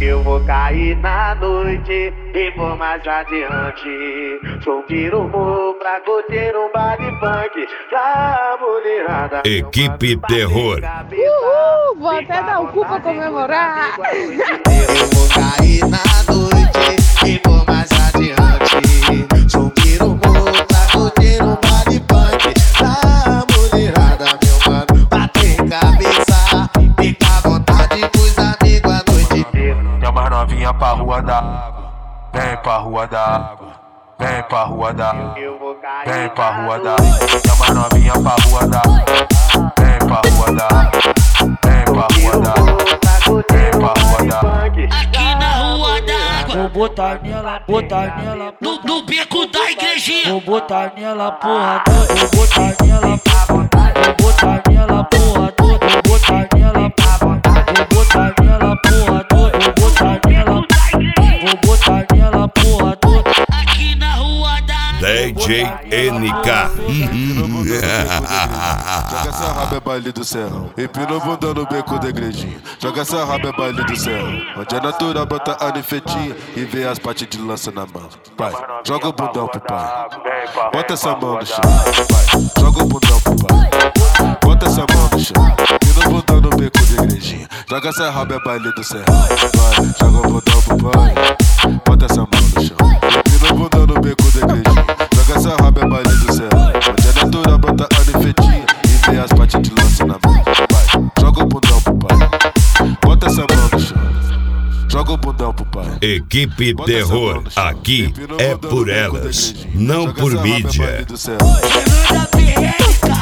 Eu vou cair na noite e vou mais adiante. Subir o morro pra curtir um baile funk pra mulherada. Equipe Terror. Uhul, vou até dar o cu pra comemorar. Eu vou cair na noite e vou mais adiante. Subir o morro pra curtir um baile funk pra mulherada. Meu mano, bater cabeça, fica à vontade com os amigos a noite inteira. Chama as novinha pra rua da água, vem pra rua da água, vem pra rua da água, vem pra rua da água. Chama as novinha pra rua da água, vem pra rua da água, vem pra rua da água, vem pra rua da água. Aqui na rua da água, vou botar nela, no beco da igrejinha. vou botar nela, porra toda, vou botar nela, vou botar nela, porra toda, vou botar nela, vou botar nela, porra toda, vou botar nela, porra toda. Aqui na rua da água, DJ NK. Joga essa raba é baile do céu. Empina o bundão no beco da igrejinha. Joga essa raba é baile do céu. Onde é natural, bota a nifetinha e vê as partes de lança na mão. Pai, joga o bundão pro pai. Bota essa mão no chão. Pai, joga o bundão pro pai. Bota essa mão no chão. Empina o bundão no beco da igrejinha. Joga essa raba é baile do céu. Vai, joga o bundão pro pai. Bota essa mão no chão. Empina o bundão no beco da igrejinha. Joga essa raba é baile do céu. Onde é natural, bota a nifetinha e vê as partes de lança na mão. Vai, joga o bundão pro pai. Bota essa mão no chão. Joga o bundão pro pai. Equipe Terror. Aqui é por elas, não por mídia. Fernanda Perreca.